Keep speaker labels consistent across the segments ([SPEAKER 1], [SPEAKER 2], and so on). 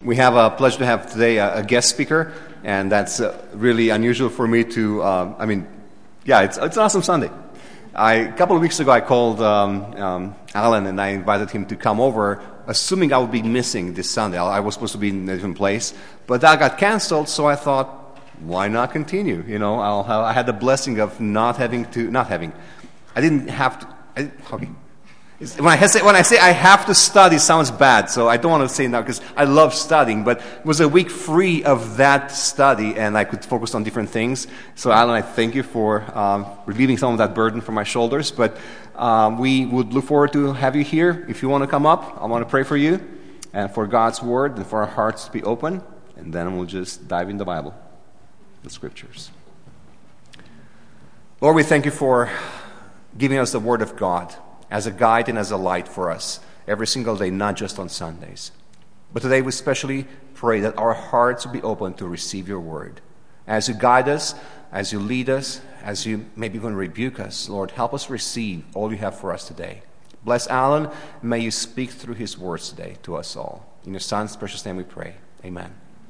[SPEAKER 1] We have a pleasure to have today a guest speaker, and that's really unusual for me to, it's an awesome Sunday. A couple of weeks ago, I called Alan, and I invited him to come over, assuming I would be missing this Sunday. I was supposed to be in a different place, but that got canceled, so I thought, why not continue? You know, I had the blessing of I didn't have to. When I say I have to study, it sounds bad, so I don't want to say now because I love studying, but it was a week free of that study, and I could focus on different things. So, Alan, I thank you for relieving some of that burden from my shoulders, but we would look forward to have you here. If you want to come up, I want to pray for you and for God's Word and for our hearts to be open, and then we'll just dive in the Bible, the Scriptures. Lord, we thank you for giving us the Word of God as a guide and as a light for us every single day, not just on Sundays. But today we especially pray that our hearts will be open to receive your word. As you guide us, as you lead us, as you maybe even rebuke us, Lord, help us receive all you have for us today. Bless Alan, and may you speak through his words today to us all. In your Son's precious name we pray. Amen.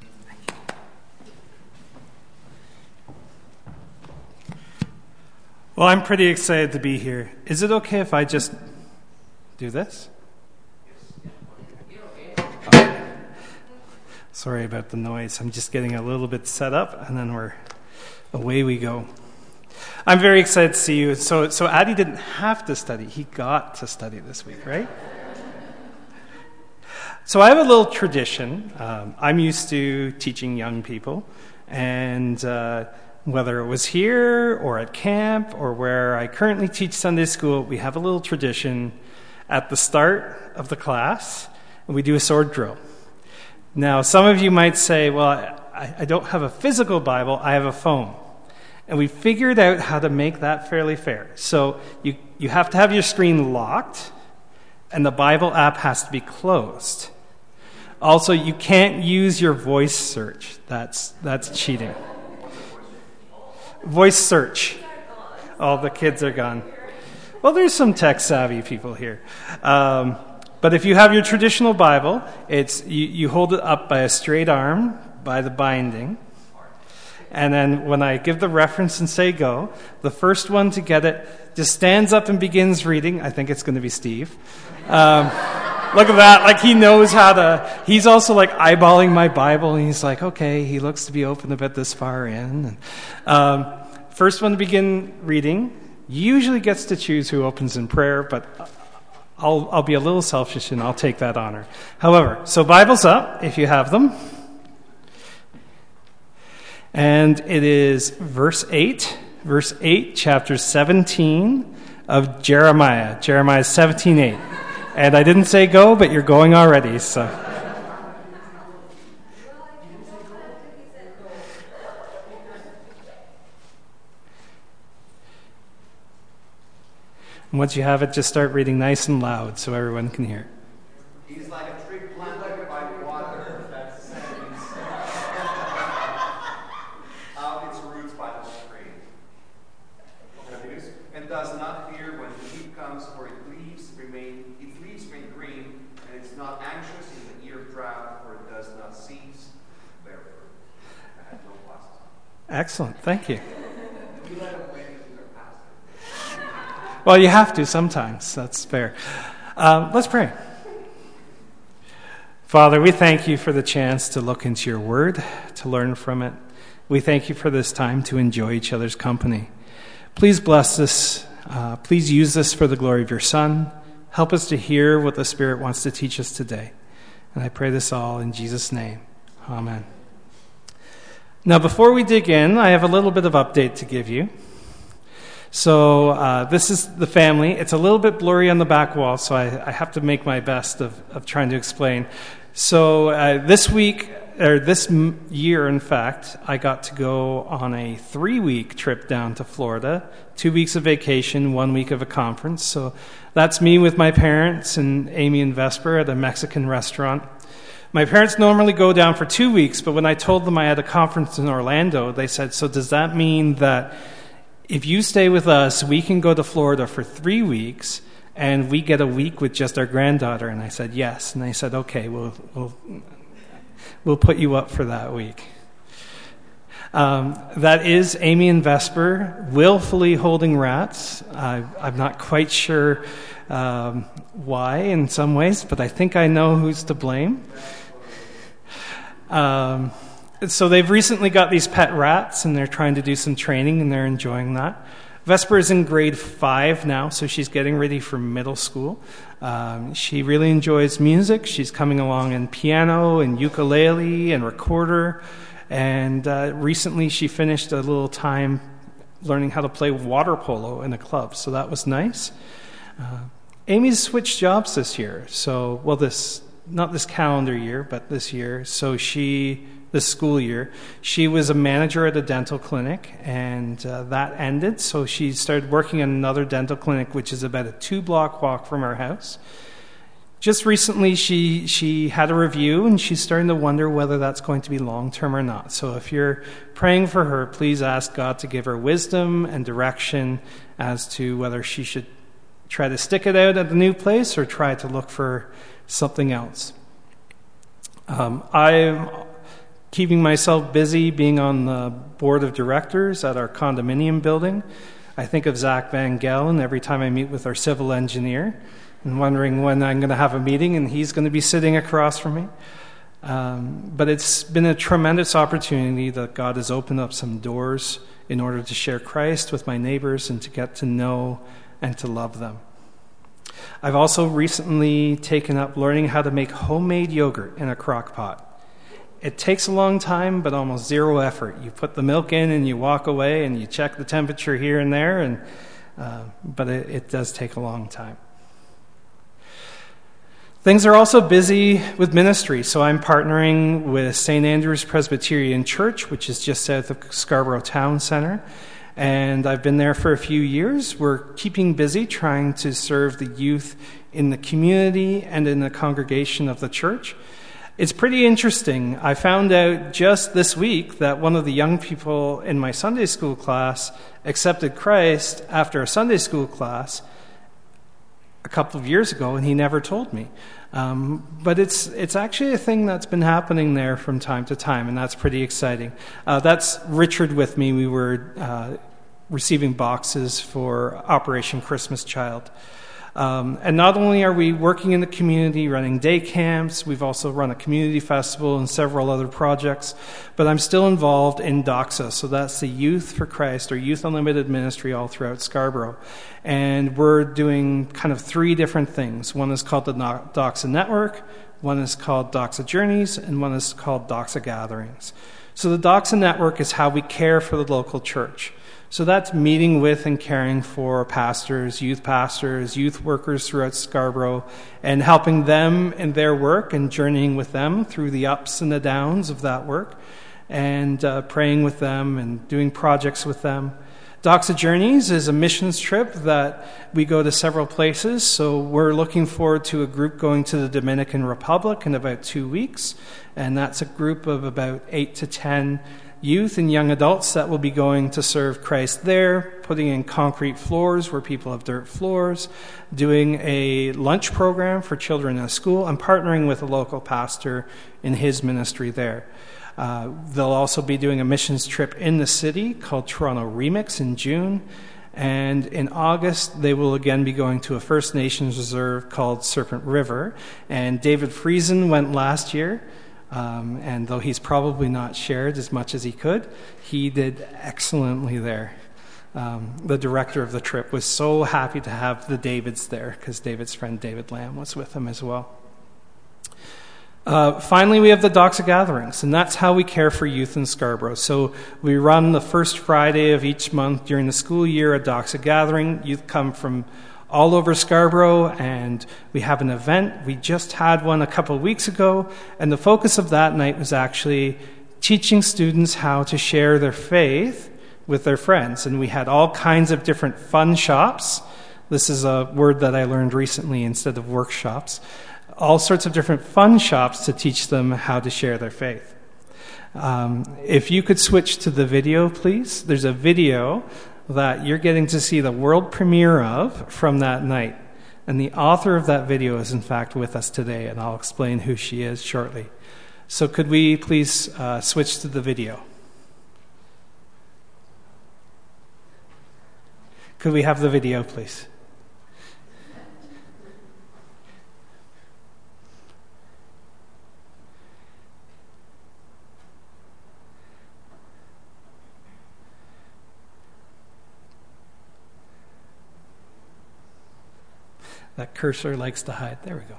[SPEAKER 2] Well, I'm pretty excited to be here. Is it okay if I just do this? Okay. Sorry about the noise. I'm just getting a little bit set up, and then away we go. I'm very excited to see you. So Addy didn't have to study. He got to study this week, right? So I have a little tradition. I'm used to teaching young people, and whether it was here or at camp or where I currently teach Sunday school, we have a little tradition at the start of the class, and we do a sword drill. Now, some of you might say, well, I don't have a physical Bible, I have a phone. And we figured out how to make that fairly fair. So you have to have your screen locked, and the Bible app has to be closed. Also, you can't use your voice search. That's cheating. Voice search. All the kids are gone. Well, there's some tech-savvy people here. But if you have your traditional Bible, you hold it up by a straight arm, by the binding. And then when I give the reference and say go, the first one to get it just stands up and begins reading. I think it's going to be Steve. Look at that, like he knows how to. He's also like eyeballing my Bible, and he's like, okay, he looks to be open a bit this far in. First one to begin reading usually gets to choose who opens in prayer, but I'll be a little selfish and I'll take that honor. However, so Bibles up if you have them. And it is verse 8, chapter 17 of Jeremiah. Jeremiah 17:8. And I didn't say go, but you're going already, so. And once you have it, just start reading nice and loud so everyone can hear.
[SPEAKER 1] He's like a tree planted by water that sends out its roots by the stream. And does not fear when heat comes, for its leaves remain green, and it's not anxious in the year of drought, for it does not cease to bear fruit. I had no glasses.
[SPEAKER 2] Excellent, thank you. Well, you have to sometimes. That's fair. Let's pray. Father, we thank you for the chance to look into your word, to learn from it. We thank you for this time to enjoy each other's company. Please bless this. Please use this for the glory of your Son. Help us to hear what the Spirit wants to teach us today. And I pray this all in Jesus' name. Amen. Now, before we dig in, I have a little bit of update to give you. So this is the family. It's a little bit blurry on the back wall, so I have to make my best of trying to explain. So this year, in fact, I got to go on a 3-week trip down to Florida, 2 weeks of vacation, 1 week of a conference. So that's me with my parents and Amy and Vesper at a Mexican restaurant. My parents normally go down for 2 weeks, but when I told them I had a conference in Orlando, they said, so does that mean that if you stay with us, we can go to Florida for 3 weeks, and we get a week with just our granddaughter? And I said, yes. And they said, okay, we'll we'll put you up for that week. That is Amy and Vesper willfully holding rats. I'm not quite sure why in some ways, but I think I know who's to blame. So they've recently got these pet rats, and they're trying to do some training, and they're enjoying that. Vesper is in grade 5 now, so she's getting ready for middle school. She really enjoys music. She's coming along in piano and ukulele and recorder. And recently she finished a little time learning how to play water polo in a club, so that was nice. Amy's switched jobs this year, so, not this calendar year, but this year. So this school year, she was a manager at a dental clinic, and that ended, so she started working at another dental clinic, which is about a 2-block walk from our house. Just recently, she had a review, and she's starting to wonder whether that's going to be long-term or not. So if you're praying for her, please ask God to give her wisdom and direction as to whether she should try to stick it out at the new place or try to look for something else. I'm keeping myself busy being on the board of directors at our condominium building. I think of Zach Van Galen every time I meet with our civil engineer, and wondering when I'm going to have a meeting and he's going to be sitting across from me. But it's been a tremendous opportunity that God has opened up some doors in order to share Christ with my neighbors and to get to know and to love them. I've also recently taken up learning how to make homemade yogurt in a crock pot. It takes a long time, but almost zero effort. You put the milk in and you walk away and you check the temperature here and there, but it does take a long time. Things are also busy with ministry, so I'm partnering with St. Andrew's Presbyterian Church, which is just south of Scarborough Town Centre, and I've been there for a few years. We're keeping busy trying to serve the youth in the community and in the congregation of the church. It's pretty interesting. I found out just this week that one of the young people in my Sunday school class accepted Christ after a Sunday school class a couple of years ago, and he never told me. But it's actually a thing that's been happening there from time to time, and that's pretty exciting. That's Richard with me. We were receiving boxes for Operation Christmas Child. And not only are we working in the community, running day camps, we've also run a community festival and several other projects, but I'm still involved in DOXA, so that's the Youth for Christ, or Youth Unlimited ministry all throughout Scarborough. And we're doing kind of 3 different things. One is called the DOXA Network, one is called DOXA Journeys, and one is called DOXA Gatherings. So the DOXA Network is how we care for the local church. So that's meeting with and caring for pastors, youth workers throughout Scarborough, and helping them in their work and journeying with them through the ups and the downs of that work, and praying with them and doing projects with them. DOXA Journeys is a missions trip that we go to several places, so we're looking forward to a group going to the Dominican Republic in about 2 weeks, and that's a group of about 8 to 10 youth and young adults that will be going to serve Christ there, putting in concrete floors where people have dirt floors, doing a lunch program for children in school. I'm partnering with a local pastor in his ministry there. They'll also be doing a missions trip in the city called Toronto Remix in June. And in August, they will again be going to a First Nations reserve called Serpent River. And David Friesen went last year. And though he's probably not shared as much as he could, he did excellently there. The director of the trip was so happy to have the Davids there because David's friend David Lamb was with him as well. Finally, we have the DOXA Gatherings, and that's how we care for youth in Scarborough. So we run the first Friday of each month during the school year a DOXA Gathering. Youth come from all over Scarborough, and we have an event. We just had one a couple of weeks ago, and the focus of that night was actually teaching students how to share their faith with their friends. And we had all kinds of different fun shops. This is a word that I learned recently instead of workshops. All sorts of different fun shops to teach them how to share their faith. If you could switch to the video, please. There's a video that you're getting to see the world premiere of from that night. And the author of that video is in fact with us today, and I'll explain who she is shortly. So could we please switch to the video? Could we have the video, please? That cursor likes to hide. There we go.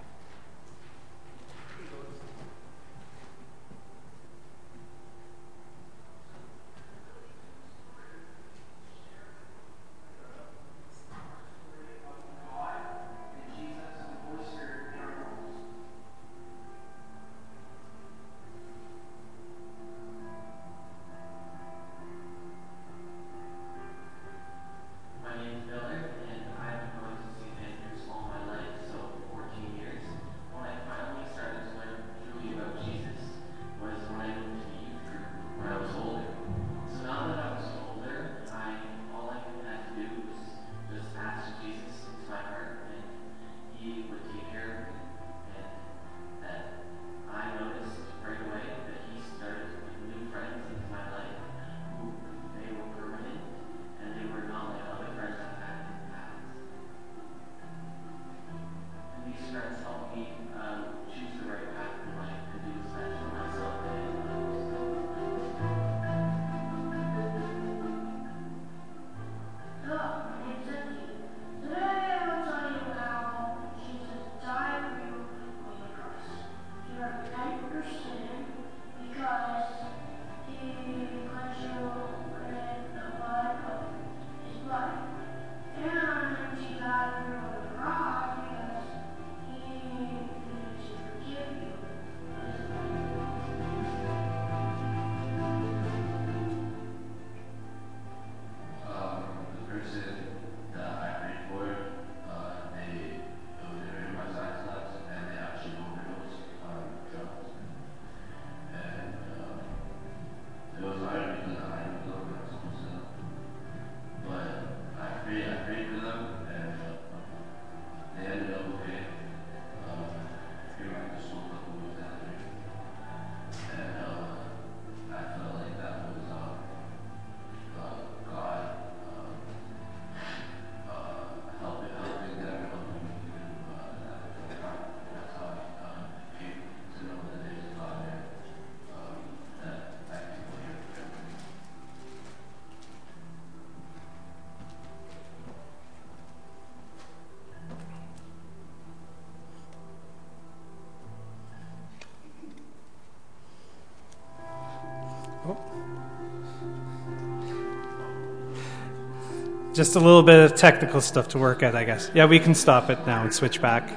[SPEAKER 2] Just a little bit of technical stuff to work at, I guess. Yeah, we can stop it now and switch back.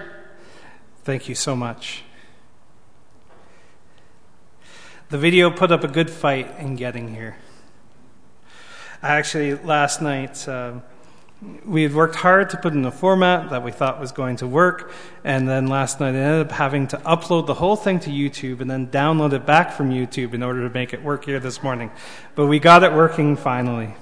[SPEAKER 2] Thank you so much. The video put up a good fight in getting here. Actually, last night, we had worked hard to put in a format that we thought was going to work, and then last night I ended up having to upload the whole thing to YouTube and then download it back from YouTube in order to make it work here this morning. But we got it working finally.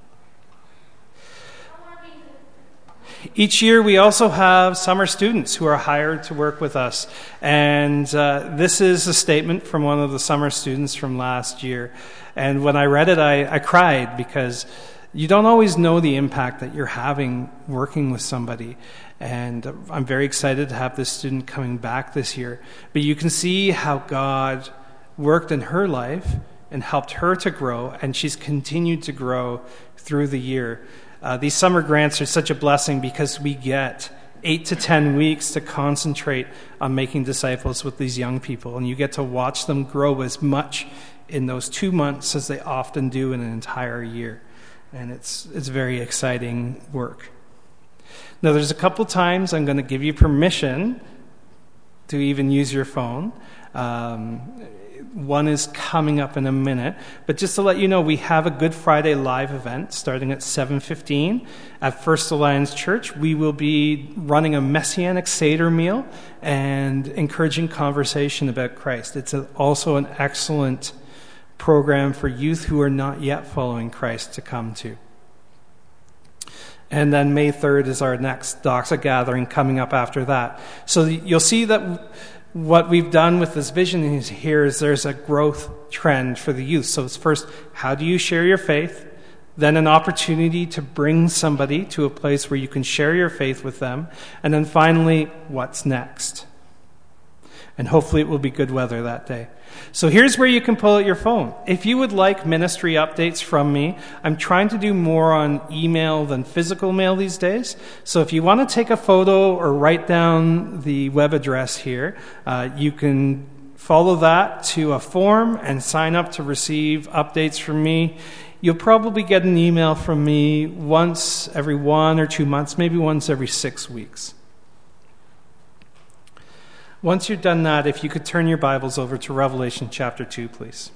[SPEAKER 2] Each year, we also have summer students who are hired to work with us. And this is a statement from one of the summer students from last year. And when I read it, I cried, because you don't always know the impact that you're having working with somebody. And I'm very excited to have this student coming back this year. But you can see how God worked in her life and helped her to grow, and she's continued to grow through the year. These summer grants are such a blessing because we get 8 to 10 weeks to concentrate on making disciples with these young people, and you get to watch them grow as much in those 2 months as they often do in an entire year. And it's very exciting work. Now, there's a couple times I'm going to give you permission to even use your phone. One is coming up in a minute. But just to let you know, we have a Good Friday live event starting at 7:15 at First Alliance Church. We will be running a Messianic Seder meal and encouraging conversation about Christ. It's also an excellent program for youth who are not yet following Christ to come to. And then May 3rd is our next Doxa gathering coming up after that. So you'll see that what we've done with this vision here is there's a growth trend for the youth. So it's first, how do you share your faith? Then an opportunity to bring somebody to a place where you can share your faith with them. And then finally, what's next? And hopefully it will be good weather that day. So here's where you can pull out your phone. If you would like ministry updates from me, I'm trying to do more on email than physical mail these days. So if you want to take a photo or write down the web address here, you can follow that to a form and sign up to receive updates from me. You'll probably get an email from me once every 1 or 2 months, maybe once every 6 weeks. Once you've done that, if you could turn your Bibles over to Revelation chapter 2, please.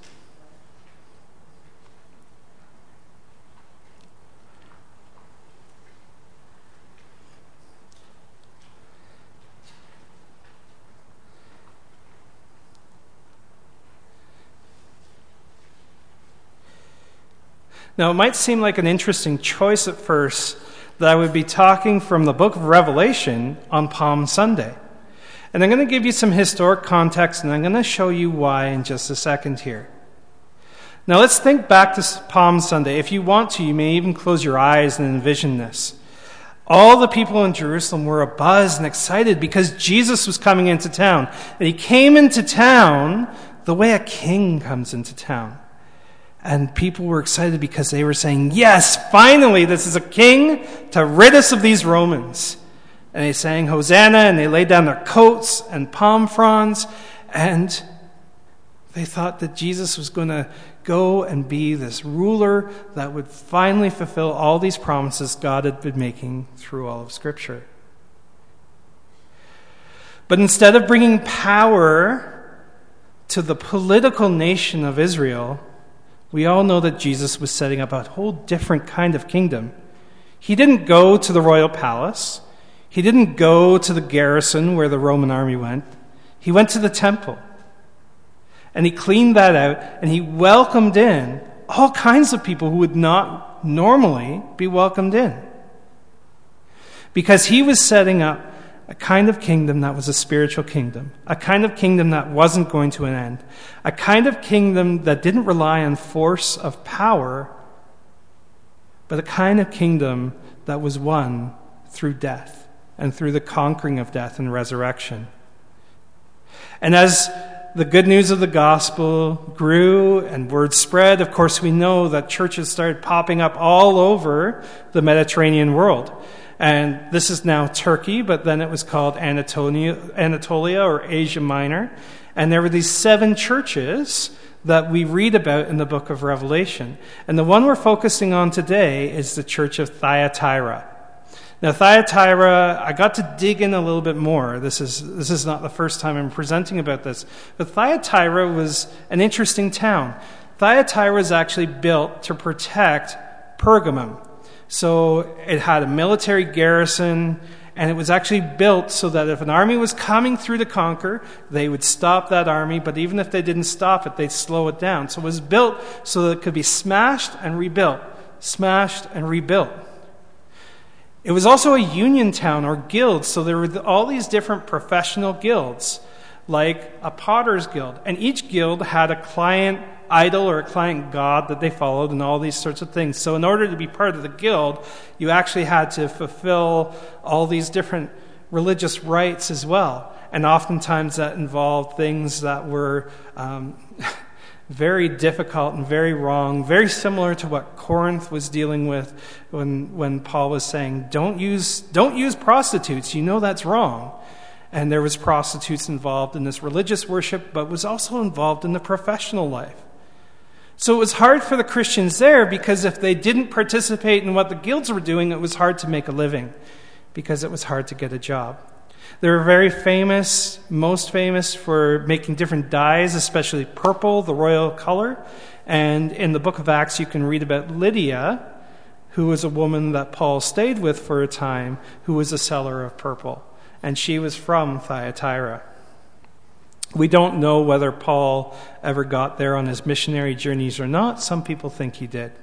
[SPEAKER 2] Now, it might seem like an interesting choice at first that I would be talking from the book of Revelation on Palm Sunday. And I'm going to give you some historic context, and I'm going to show you why in just a second here. Now, let's think back to Palm Sunday. If you want to, you may even close your eyes and envision this. All the people in Jerusalem were abuzz and excited because Jesus was coming into town. And he came into town the way a king comes into town. And people were excited because they were saying, yes, finally, this is a king to rid us of these Romans. And they sang Hosanna, and they laid down their coats and palm fronds, and they thought that Jesus was going to go and be this ruler that would finally fulfill all these promises God had been making through all of Scripture. But instead of bringing power to the political nation of Israel, we all know that Jesus was setting up a whole different kind of kingdom. He didn't go to the royal palace. He didn't go to the garrison where the Roman army went. He went to the temple. And he cleaned that out, and he welcomed in all kinds of people who would not normally be welcomed in. Because he was setting up a kind of kingdom that was a spiritual kingdom, a kind of kingdom that wasn't going to an end, a kind of kingdom that didn't rely on force of power, but a kind of kingdom that was won through death and through the conquering of death and resurrection. And as the good news of the gospel grew and word spread, of course we know that churches started popping up all over the Mediterranean world. And this is now Turkey, but then it was called Anatolia or Asia Minor. And there were these 7 churches that we read about in the book of Revelation. And the one we're focusing on today is the church of Thyatira. Now, Thyatira, I got to dig in a little bit more. This is not the first time I'm presenting about this. But Thyatira was an interesting town. Thyatira was actually built to protect Pergamum. So it had a military garrison, and it was actually built so that if an army was coming through to conquer, they would stop that army. But even if they didn't stop it, they'd slow it down. So it was built so that it could be smashed and rebuilt, smashed and rebuilt. It was also a union town or guild, so there were all these different professional guilds, like a potter's guild. And each guild had a client idol or a client god that they followed and all these sorts of things. So in order to be part of the guild, you actually had to fulfill all these different religious rites as well. And oftentimes that involved things that were very difficult and very wrong, very similar to what Corinth was dealing with when Paul was saying, don't use prostitutes, you know that's wrong. And there was prostitutes involved in this religious worship, but was also involved in the professional life. So it was hard for the Christians there because if they didn't participate in what the guilds were doing, it was hard to make a living because it was hard to get a job. They were very famous, most famous for making different dyes, especially purple, the royal color. And in the book of Acts, you can read about Lydia, who was a woman that Paul stayed with for a time, who was a seller of purple. And she was from Thyatira. We don't know whether Paul ever got there on his missionary journeys or not. Some people think he did.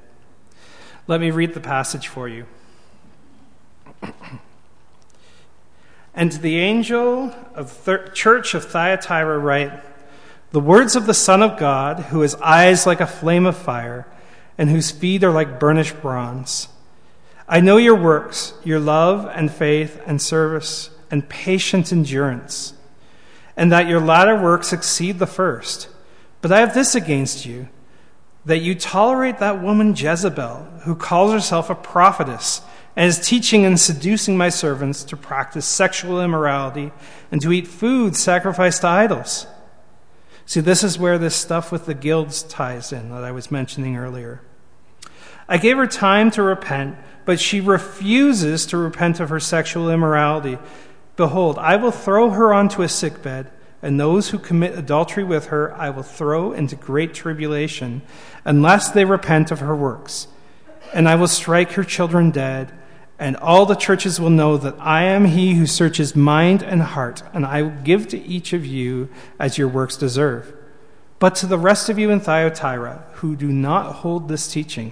[SPEAKER 2] Let me read the passage for you. And to the angel of the church of Thyatira write, the words of the Son of God, who has eyes like a flame of fire, and whose feet are like burnished bronze. I know your works, your love and faith and service and patient endurance, and that your latter works exceed the first. But I have this against you, that you tolerate that woman Jezebel, who calls herself a prophetess, and is teaching and seducing my servants to practice sexual immorality and to eat food sacrificed to idols. See, this is where this stuff with the guilds ties in that I was mentioning earlier. I gave her time to repent, but she refuses to repent of her sexual immorality. Behold, I will throw her onto a sickbed, and those who commit adultery with her I will throw into great tribulation, unless they repent of her works. And I will strike her children dead, and all the churches will know that I am he who searches mind and heart, and I will give to each of you as your works deserve. But to the rest of you in Thyatira, who do not hold this teaching,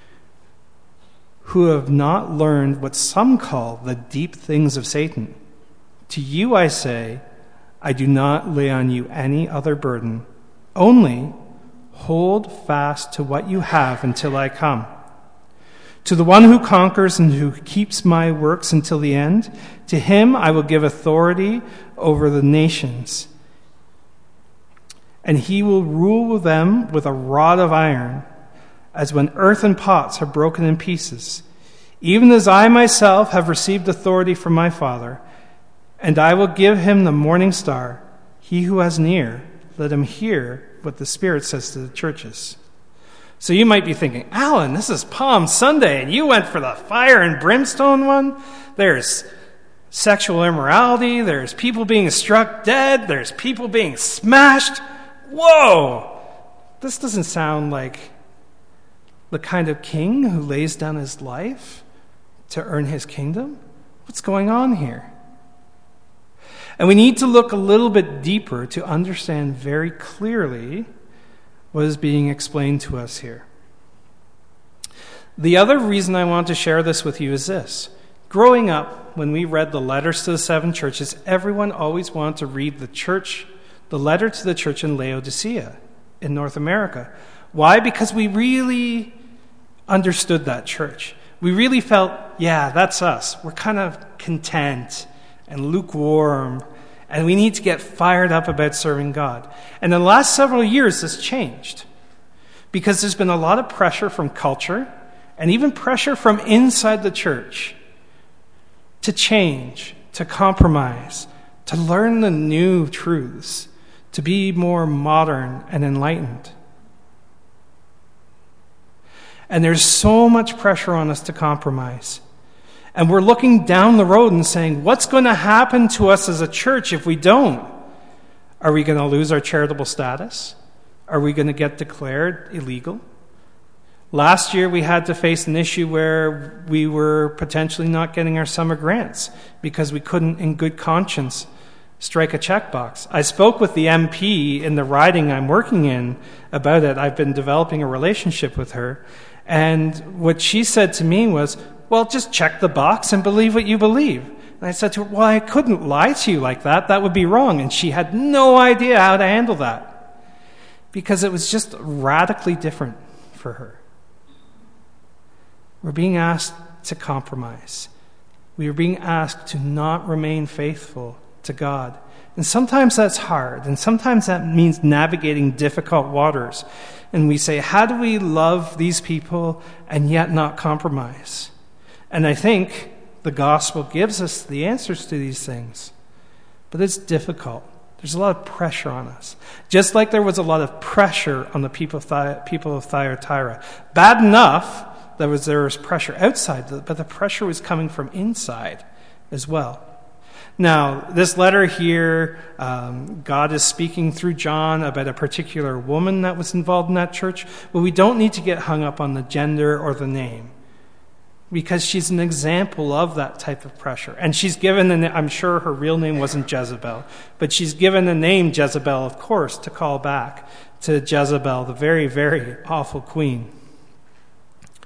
[SPEAKER 2] who have not learned what some call the deep things of Satan, to you I say, I do not lay on you any other burden. Only hold fast to what you have until I come. To the one who conquers and who keeps my works until the end, to him I will give authority over the nations. And he will rule them with a rod of iron, as when earthen pots are broken in pieces. Even as I myself have received authority from my Father, and I will give him the morning star. He who has an ear, let him hear what the Spirit says to the churches. So you might be thinking, Alan, this is Palm Sunday, and you went for the fire and brimstone one? There's sexual immorality, there's people being struck dead, there's people being smashed. Whoa! This doesn't sound like the kind of king who lays down his life to earn his kingdom. What's going on here? And we need to look a little bit deeper to understand very clearly what is being explained to us here. The other reason I want to share this with you is this. Growing up, when we read the letters to the 7 churches, everyone always wanted to read the letter to the church in Laodicea in North America. Why? Because we really understood that church. We really felt, yeah, that's us. We're kind of content and lukewarm, and we need to get fired up about serving God. And in the last several years, this changed because there's been a lot of pressure from culture and even pressure from inside the church to change, to compromise, to learn the new truths, to be more modern and enlightened. And there's so much pressure on us to compromise. And we're looking down the road and saying, what's going to happen to us as a church if we don't? Are we going to lose our charitable status? Are we going to get declared illegal? Last year we had to face an issue where we were potentially not getting our summer grants because we couldn't, in good conscience, strike a checkbox. I spoke with the MP in the riding I'm working in about it. I've been developing a relationship with her. And what she said to me was, well, just check the box and believe what you believe. And I said to her, well, I couldn't lie to you like that. That would be wrong. And she had no idea how to handle that because it was just radically different for her. We're being asked to compromise. We are being asked to not remain faithful to God. And sometimes that's hard. And sometimes that means navigating difficult waters. And we say, how do we love these people and yet not compromise? And I think the gospel gives us the answers to these things. But it's difficult. There's a lot of pressure on us. Just like there was a lot of pressure on the people of Thyatira. Bad enough that there was pressure outside, but the pressure was coming from inside as well. Now, this letter here, God is speaking through John about a particular woman that was involved in that church, but we don't need to get hung up on the gender or the name because she's an example of that type of pressure. And she's given, I'm sure her real name wasn't Jezebel, but she's given the name Jezebel, of course, to call back to Jezebel, the very, very awful queen.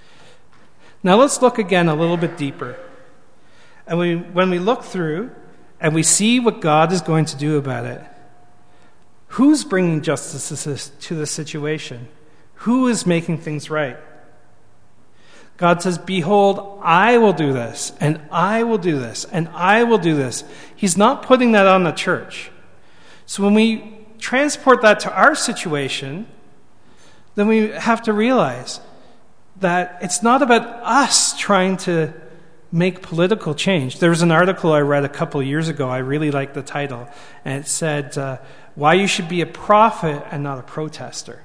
[SPEAKER 2] Now let's look again a little bit deeper. And when we look through and we see what God is going to do about it, who's bringing justice to the situation? Who is making things right? God says, behold, I will do this, and I will do this, and I will do this. He's not putting that on the church. So when we transport that to our situation, then we have to realize that it's not about us trying to make political change. There was an article I read a couple of years ago. I really liked the title. And it said, why you should be a prophet and not a protester.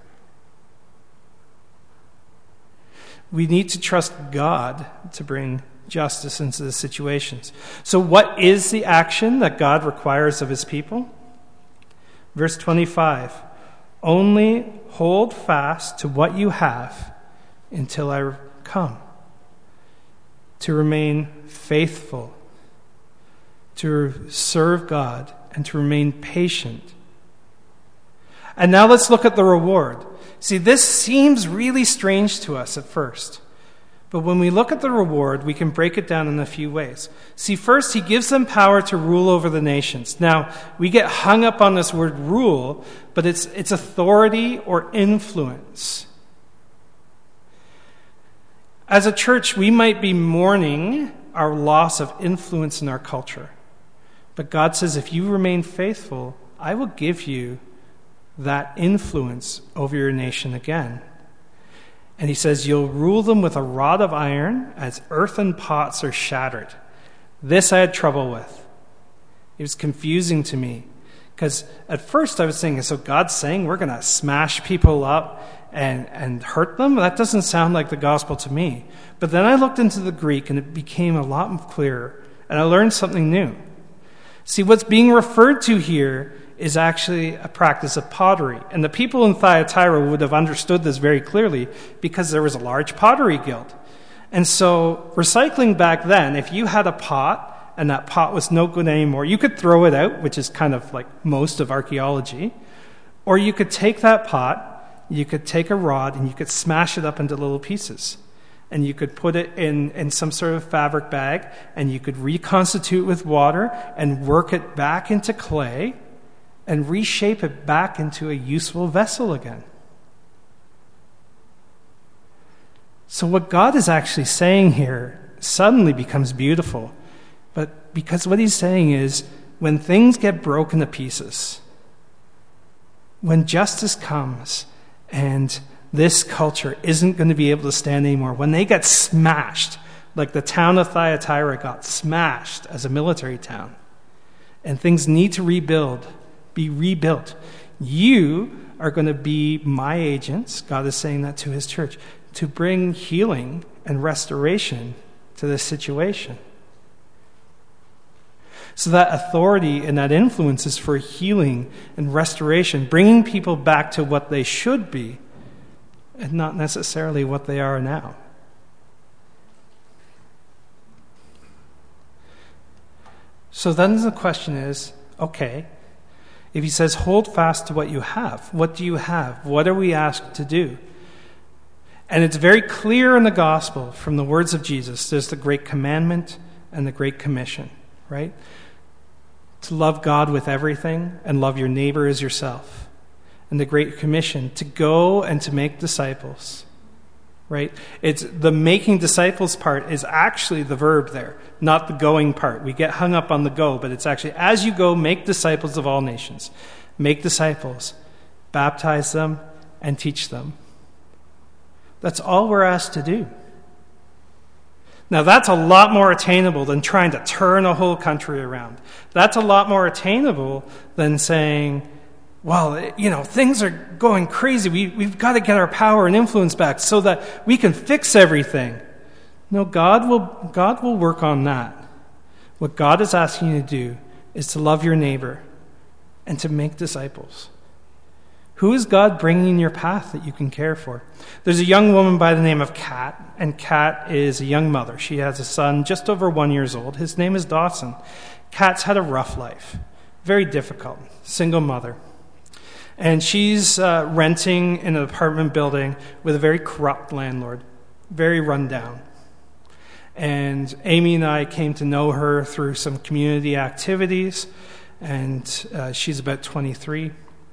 [SPEAKER 2] We need to trust God to bring justice into the situations. So what is the action that God requires of his people? Verse 25, only hold fast to what you have until I come. To remain faithful, to serve God, and to remain patient. And now let's look at the reward. See, this seems really strange to us at first. But when we look at the reward, we can break it down in a few ways. See, first, he gives them power to rule over the nations. Now, we get hung up on this word rule, but it's authority or influence. As a church, we might be mourning our loss of influence in our culture. But God says, if you remain faithful, I will give you that influence over your nation again. And he says, you'll rule them with a rod of iron as earthen pots are shattered. This I had trouble with. It was confusing to me. Because at first I was thinking, so God's saying we're going to smash people up and hurt them? That doesn't sound like the gospel to me. But then I looked into the Greek and it became a lot clearer. And I learned something new. See, what's being referred to here is actually a practice of pottery. And the people in Thyatira would have understood this very clearly because there was a large pottery guild. And so recycling back then, if you had a pot and that pot was no good anymore, you could throw it out, which is kind of like most of archaeology, or you could take that pot, you could take a rod, and you could smash it up into little pieces. And you could put it in some sort of fabric bag, and you could reconstitute with water and work it back into clay and reshape it back into a useful vessel again. So what God is actually saying here suddenly becomes beautiful. But because what he's saying is, when things get broken to pieces, when justice comes and this culture isn't going to be able to stand anymore, when they get smashed, like the town of Thyatira got smashed as a military town, and things need to be rebuilt, you are going to be my agents, God is saying that to his church, to bring healing and restoration to this situation. So that authority and that influence is for healing and restoration, bringing people back to what they should be and not necessarily what they are now. So then the question is, okay, if he says, hold fast to what you have, what do you have? What are we asked to do? And it's very clear in the gospel from the words of Jesus. There's the great commandment and the great commission, right? To love God with everything and love your neighbor as yourself. And the great commission to go and to make disciples, right? It's the making disciples part is actually the verb there, not the going part. We get hung up on the go, but it's actually, as you go, make disciples of all nations. Make disciples, baptize them, and teach them. That's all we're asked to do. Now, that's a lot more attainable than trying to turn a whole country around. That's a lot more attainable than saying, well, things are going crazy. We've got to get our power and influence back so that we can fix everything. No, God will work on that. What God is asking you to do is to love your neighbor and to make disciples. Who is God bringing in your path that you can care for? There's a young woman by the name of Kat, and Kat is a young mother. She has a son just over 1 year old. His name is Dawson. Kat's had a rough life, very difficult, single mother. And she's renting in an apartment building with a very corrupt landlord, very run down. And Amy and I came to know her through some community activities, and she's about 23.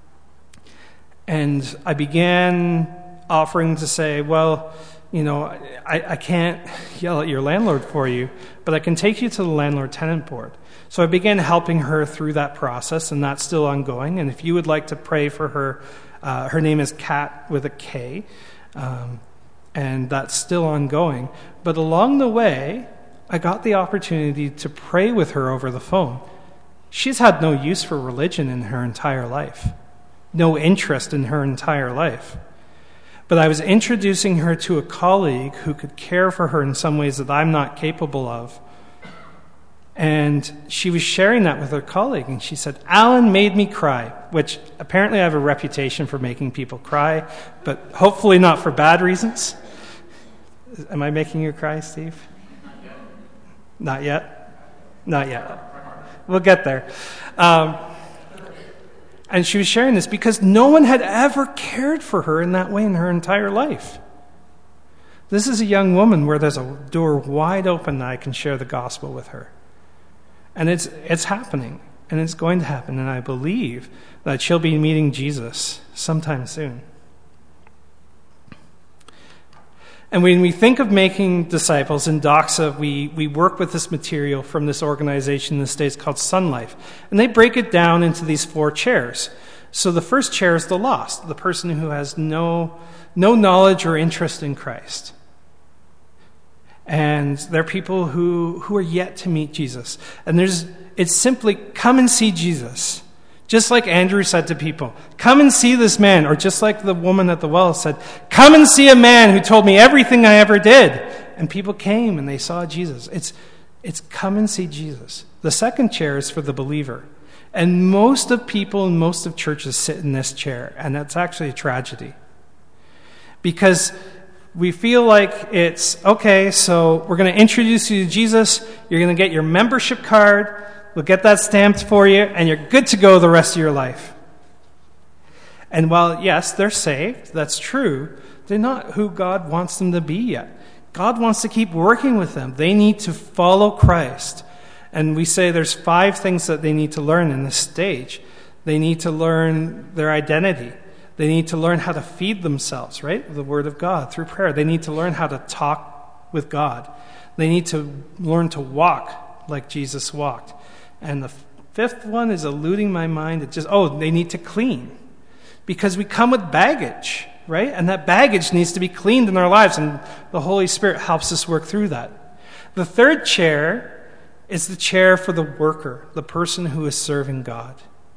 [SPEAKER 2] And I began offering to say, well, you know, I can't yell at your landlord for you, but I can take you to the landlord-tenant board. So I began helping her through that process, and that's still ongoing. And if you would like to pray for her, her name is Kat with a K, and that's still ongoing. But along the way, I got the opportunity to pray with her over the phone. She's had no use for religion in her entire life, no interest in her entire life. But I was introducing her to a colleague who could care for her in some ways that I'm not capable of. And she was sharing that with her colleague, and she said, Alan made me cry, which apparently I have a reputation for making people cry, but hopefully not for bad reasons. Am I making you cry, Steve? Not yet? Not yet. We'll get there. And she was sharing this because no one had ever cared for her in that way in her entire life. This is a young woman where there's a door wide open that I can share the gospel with her. And it's happening, and it's going to happen, and I believe that she'll be meeting Jesus sometime soon. And when we think of making disciples in Doxa, we work with this material from this organization in the States called Sun Life. And they break it down into these 4 chairs. So the first chair is the lost, the person who has no knowledge or interest in Christ. And they're people who are yet to meet Jesus. And it's simply, come and see Jesus. Just like Andrew said to people, come and see this man. Or just like the woman at the well said, come and see a man who told me everything I ever did. And people came and they saw Jesus. It's come and see Jesus. The second chair is for the believer. And most of people in most of churches sit in this chair. And that's actually a tragedy. Because we feel like it's, okay, so we're going to introduce you to Jesus. You're going to get your membership card. We'll get that stamped for you, and you're good to go the rest of your life. And while, yes, they're saved, that's true, they're not who God wants them to be yet. God wants to keep working with them. They need to follow Christ. And we say there's 5 things that they need to learn in this stage. They need to learn their identity. They need to learn how to feed themselves, right? The Word of God through prayer. They need to learn how to talk with God. They need to learn to walk like Jesus walked. And the 5th one is eluding my mind. They need to clean. Because we come with baggage, right? And that baggage needs to be cleaned in our lives, and the Holy Spirit helps us work through that. The 3rd chair is the chair for the worker, the person who is serving God.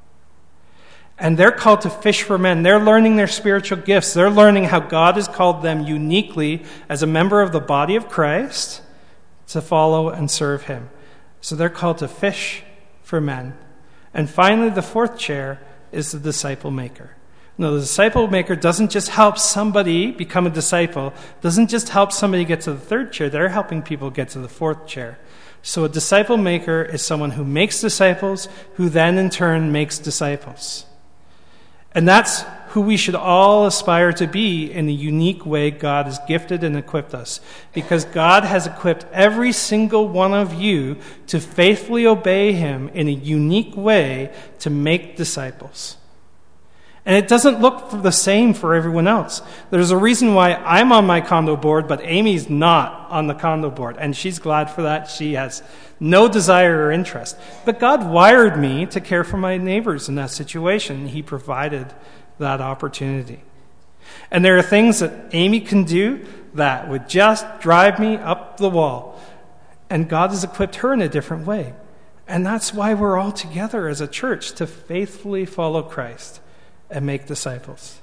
[SPEAKER 2] And they're called to fish for men. They're learning their spiritual gifts. They're learning how God has called them uniquely as a member of the body of Christ to follow and serve him. So they're called to fish for men. And finally, the 4th chair is the disciple maker. No, the disciple maker doesn't just help somebody become a disciple, doesn't just help somebody get to the 3rd chair, they're helping people get to the 4th chair. So a disciple maker is someone who makes disciples, who then in turn makes disciples. And that's who we should all aspire to be in the unique way God has gifted and equipped us. Because God has equipped every single one of you to faithfully obey him in a unique way to make disciples. And it doesn't look the same for everyone else. There's a reason why I'm on my condo board, but Amy's not on the condo board. And she's glad for that. She has no desire or interest. But God wired me to care for my neighbors in that situation. He provided that opportunity. And there are things that Amy can do that would just drive me up the wall. And God has equipped her in a different way. And that's why we're all together as a church, to faithfully follow Christ and make disciples.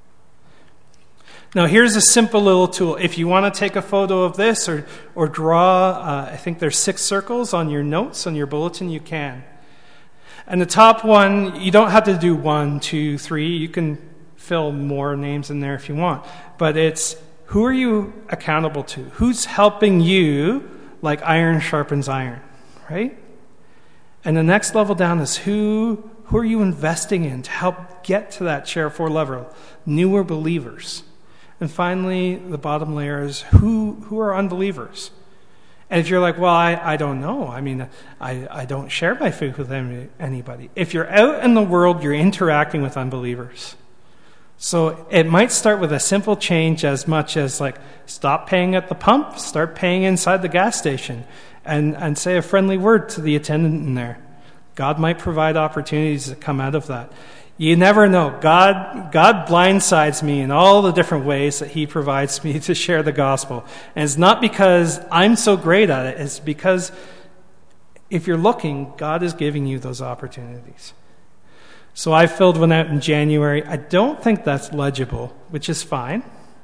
[SPEAKER 2] Now, here's a simple little tool. If you want to take a photo of this or draw, I think there's 6 circles on your notes, on your bulletin, you can. And the top one, you don't have to do 1, 2, 3. You can fill more names in there if you want. But it's, who are you accountable to? Who's helping you like iron sharpens iron, right? And the next level down is who are you investing in to help get to that chair 4 level? Newer believers. And finally, the bottom layer is who are unbelievers? And if you're like, well, I don't know. I mean, I don't share my faith with anybody. If you're out in the world, you're interacting with unbelievers. So it might start with a simple change as much as like, stop paying at the pump, start paying inside the gas station, and say a friendly word to the attendant in there. God might provide opportunities that come out of that. You never know. God blindsides me in all the different ways that he provides me to share the gospel. And it's not because I'm so great at it. It's because if you're looking, God is giving you those opportunities. So I filled one out in January. I don't think that's legible, which is fine.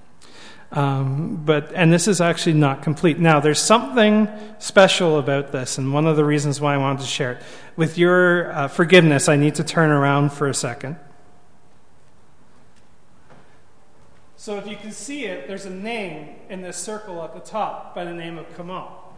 [SPEAKER 2] And this is actually not complete. Now, there's something special about this, and one of the reasons why I wanted to share it. With your forgiveness, I need to turn around for a second. So if you can see it, there's a name in this circle at the top by the name of Kamal.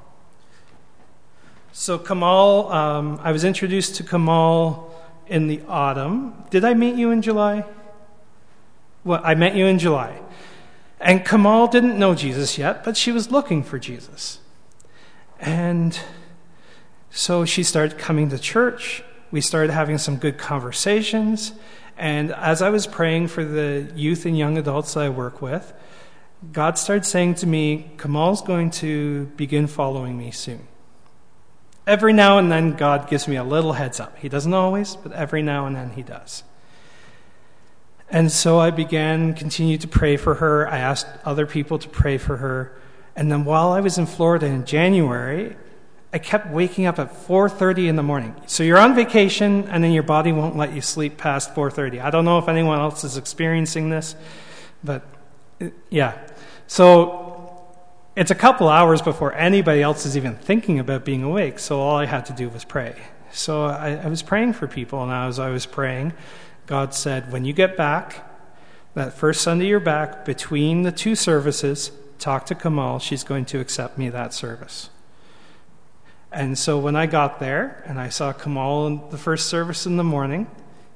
[SPEAKER 2] So Kamal, I was introduced to Kamal in the autumn. Did I meet you in July? Well, I met you in July. And Kamal didn't know Jesus yet, but she was looking for Jesus. And so she started coming to church. We started having some good conversations. And as I was praying for the youth and young adults that I work with, God started saying to me, Kamal's going to begin following me soon. Every now and then, God gives me a little heads up. He doesn't always, but every now and then he does. And so I continued to pray for her. I asked other people to pray for her. And then while I was in Florida in January, I kept waking up at 4:30 in the morning. So you're on vacation, and then your body won't let you sleep past 4:30. I don't know if anyone else is experiencing this, but yeah. So it's a couple hours before anybody else is even thinking about being awake, so all I had to do was pray. So I was praying for people, and as I was praying, God said, when you get back, that first Sunday you're back, between the two services, talk to Kamal. She's going to accept me that service. And so when I got there, and I saw Kamal in the first service in the morning,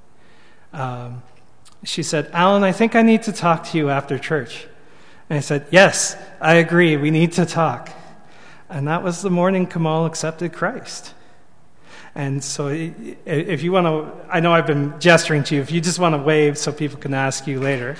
[SPEAKER 2] she said, Alan, I think I need to talk to you after church. And I said, yes, I agree, we need to talk. And that was the morning Kamal accepted Christ. And so if you want to, I know I've been gesturing to you, if you just want to wave so people can ask you later.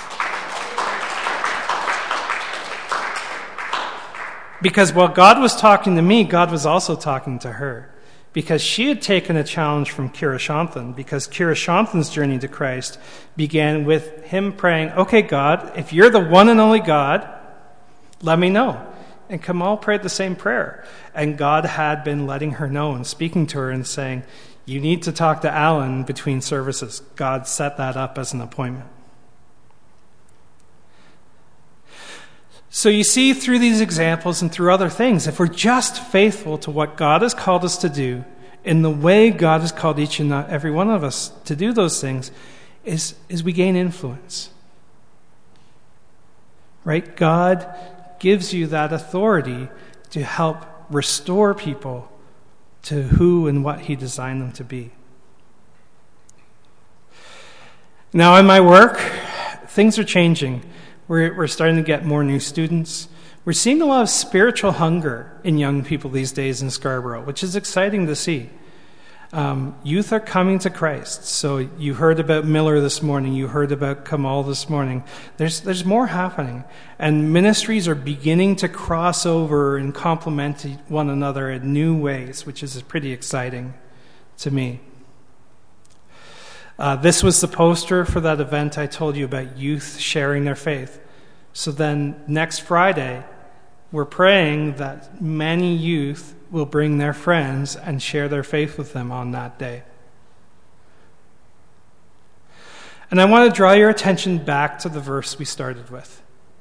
[SPEAKER 2] Because while God was talking to me, God was also talking to her. Because she had taken a challenge from Kira Shanthan, because Kira Shanthan's journey to Christ began with him praying, okay, God, if you're the one and only God, let me know. And Kamal prayed the same prayer. And God had been letting her know and speaking to her and saying, you need to talk to Alan between services. God set that up as an appointment. So you see through these examples and through other things, if we're just faithful to what God has called us to do, in the way God has called each and every one of us to do those things, is we gain influence. Right? God gives you that authority to help restore people to who and what he designed them to be. Now in my work, things are changing. We're starting to get more new students. We're seeing a lot of spiritual hunger in young people these days in Scarborough, which is exciting to see. Youth are coming to Christ. So you heard about Miller this morning. You heard about Kamal this morning. There's more happening. And ministries are beginning to cross over and complement one another in new ways, which is pretty exciting to me. This was the poster for that event I told you about, youth sharing their faith. So then next Friday, we're praying that many youth will bring their friends and share their faith with them on that day. And I want to draw your attention back to the verse we started with.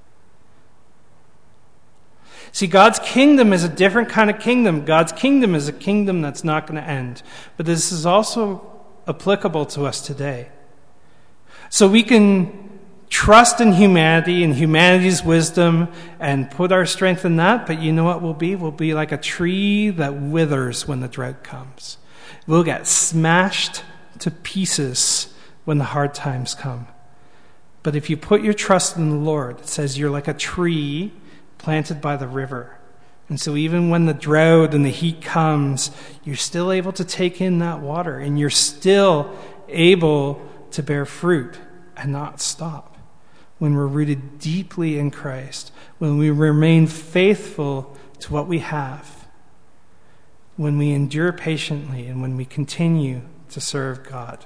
[SPEAKER 2] See, God's kingdom is a different kind of kingdom. God's kingdom is a kingdom that's not going to end. But this is also applicable to us today. So we can trust in humanity and humanity's wisdom and put our strength in that, but you know what we'll be? We'll be like a tree that withers when the drought comes. We'll get smashed to pieces when the hard times come. But if you put your trust in the Lord, it says you're like a tree planted by the river. And so even when the drought and the heat comes, you're still able to take in that water, and you're still able to bear fruit and not stop. When we're rooted deeply in Christ, when we remain faithful to what we have, when we endure patiently, and when we continue to serve God.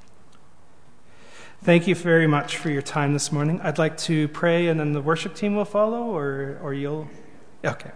[SPEAKER 2] Thank you very much for your time this morning. I'd like to pray, and then the worship team will follow, or you'll... Okay.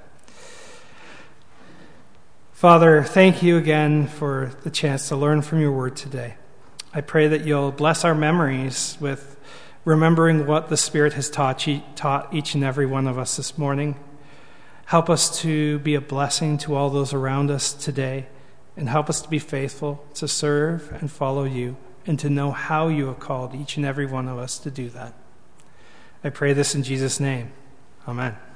[SPEAKER 2] Father, thank you again for the chance to learn from your word today. I pray that you'll bless our memories with remembering what the Spirit has taught each and every one of us this morning. Help us to be a blessing to all those around us today, and help us to be faithful, to serve and follow you, and to know how you have called each and every one of us to do that. I pray this in Jesus' name. Amen.